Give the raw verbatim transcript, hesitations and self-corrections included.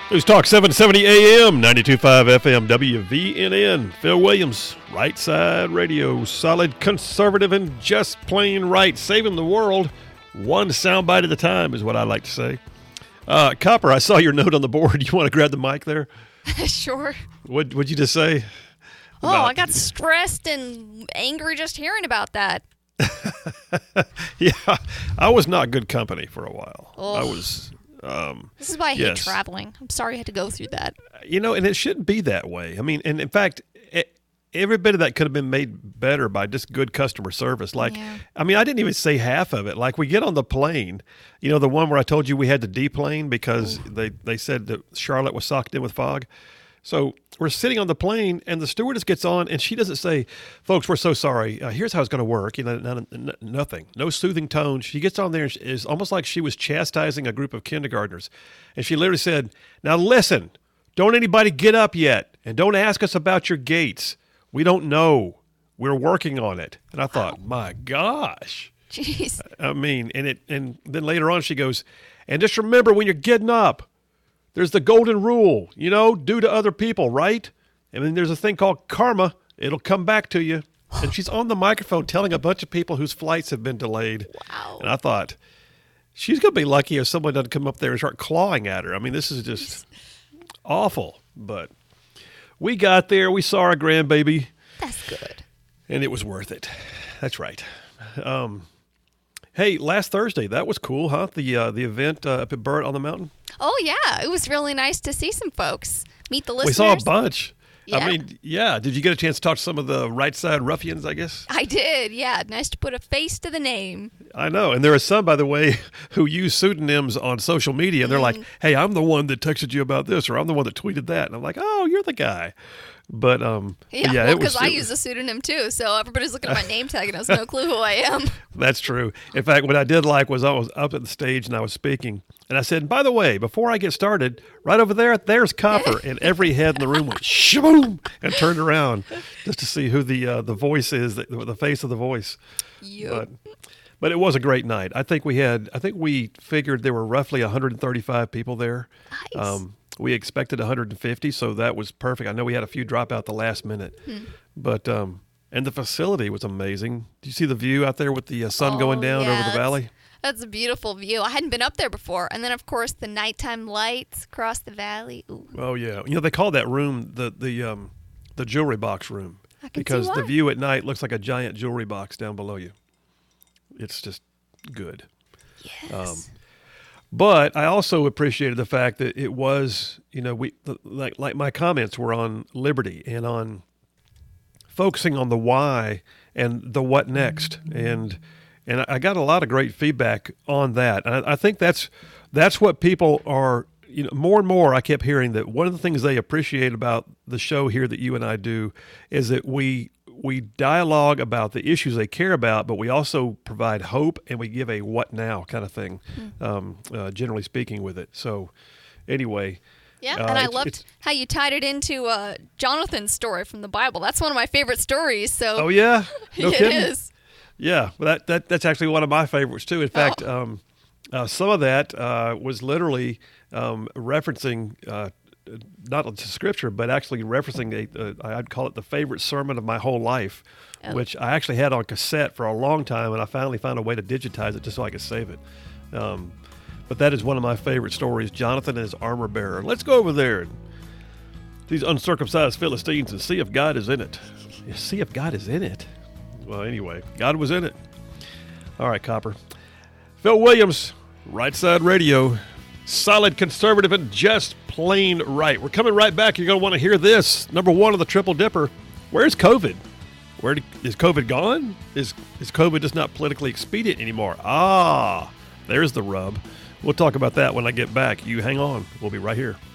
News Talk seven seventy A M, ninety-two point five F M, W V N N. Phil Williams, Right Side Radio. Solid, conservative, and just plain right. Saving the world one soundbite at a time is what I like to say. Uh, Copper, I saw your note on the board. You want to grab the mic there? Sure. What would you just say? Oh, about- I got stressed and angry just hearing about that. Yeah, I was not good company for a while. Oh. I was... Um, this is why I hate yes. traveling. I'm sorry I had to go through that. You know, and it shouldn't be that way. I mean, and in fact, it, every bit of that could have been made better by just good customer service. Like, Yeah. I mean, I didn't even say half of it. Like, we get on the plane, you know, the one where I told you we had to deplane because they, they said that Charlotte was socked in with fog. So we're sitting on the plane, and the stewardess gets on, and she doesn't say, folks, we're so sorry. Uh, here's how it's going to work. You know, none, n- nothing. No soothing tone. She gets on there, and it's almost like she was chastising a group of kindergartners. And she literally said, now listen, don't anybody get up yet, and don't ask us about your gates. We don't know. We're working on it. And I thought, wow. My gosh. Jeez. I mean, and it, and then later on she goes, and just remember when you're getting up, there's the golden rule, you know, do to other people, right? And then there's a thing called karma. It'll come back to you. And she's on the microphone telling a bunch of people whose flights have been delayed. Wow. And I thought, she's going to be lucky if someone doesn't come up there and start clawing at her. I mean, this is just awful. But we got there. We saw our grandbaby. That's good. And it was worth it. That's right. Um, hey, last Thursday, that was cool, huh? The uh, the event uh, up at Burritt on the Mountain. Oh, yeah. It was really nice to see some folks. Meet the listeners. We saw a bunch. Yeah. I mean, yeah. Did you get a chance to talk to some of the right side ruffians, I guess? I did, yeah. Nice to put a face to the name. I know. And there are some, by the way, who use pseudonyms on social media. And they're Mm. like, hey, I'm the one that texted you about this, or I'm the one that tweeted that. And I'm like, oh, you're the guy. But, um, Yeah, yeah, well, it was. because I it use a pseudonym, too. So everybody's looking at my name tag and has no clue who I am. That's true. In fact, what I did like was I was up at the stage and I was speaking. And I said, by the way, before I get started, right over there, there's Copper. And every head in the room went shaboom and turned around just to see who the uh, the voice is, the, the face of the voice. Yep. But, but it was a great night. I think we had, I think we figured there were roughly one hundred thirty-five people there. Nice. Um, we expected one hundred fifty, so that was perfect. I know we had a few drop out the last minute. Hmm. But, um, and the facility was amazing. Do you see the view out there with the uh, sun Oh, going down yeah, over the that's- valley? That's a beautiful view. I hadn't been up there before. And then, of course, the nighttime lights across the valley. Ooh. Oh yeah, you know they call that room the the um, the jewelry box room I can because see why. the view at night looks like a giant jewelry box down below you. It's just good. Yes. Um, But I also appreciated the fact that it was, you know, we like like my comments were on liberty and on focusing on the why and the what next, and and I got a lot of great feedback on that. And I, I think that's that's what people are, you know, more and more. I kept hearing that one of the things they appreciate about the show here that you and I do is that we we dialogue about the issues they care about, but we also provide hope and we give a what now kind of thing, Hmm. um, uh, generally speaking with it. So anyway. Yeah, uh, and I it's- loved it's- how you tied it into uh, Jonathan's story from the Bible. That's one of my favorite stories. So Oh yeah, no it kidding. is. Yeah, well, that, that that's actually one of my favorites too. In fact, Oh. um, uh, some of that uh, was literally um, referencing uh, not to scripture, but actually referencing a, uh, I'd call it the favorite sermon of my whole life, Oh. which I actually had on cassette for a long time, and I finally found a way to digitize it just so I could save it. Um, but that is one of my favorite stories, Jonathan and his armor bearer. Let's go over there and these uncircumcised Philistines and see if God is in it. See if God is in it. Well, anyway, God was in it. All right, Copper. Phil Williams, Right Side Radio. Solid, conservative, and just plain right. We're coming right back. You're going to want to hear this. Number one of the Triple Dipper. Where's COVID? Where did, is COVID gone? Is is COVID just not politically expedient anymore? Ah, there's the rub. We'll talk about that when I get back. You hang on. We'll be right here.